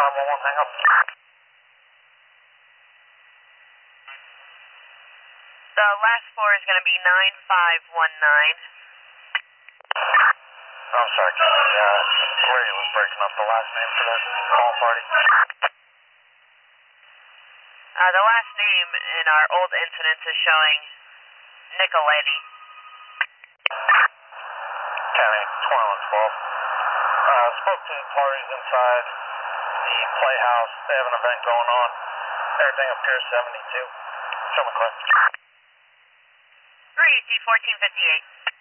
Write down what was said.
511, hang up. The last floor is going to be 9519. I'm sorry, Kenny. The radio was breaking up. The last name for that call party? The last name in our old incidents is showing Nicoletti. Kenny, 2112. Spoke to the parties inside the Playhouse. They have an event going on. Everything appears 72. Show me clear. 3AC 1458.